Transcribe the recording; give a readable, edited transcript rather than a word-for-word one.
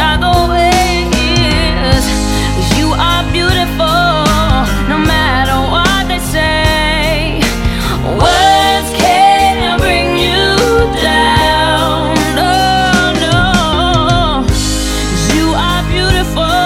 Chicago is. You are beautiful, no matter what they say. Words can't bring you down. No, no. You are beautiful.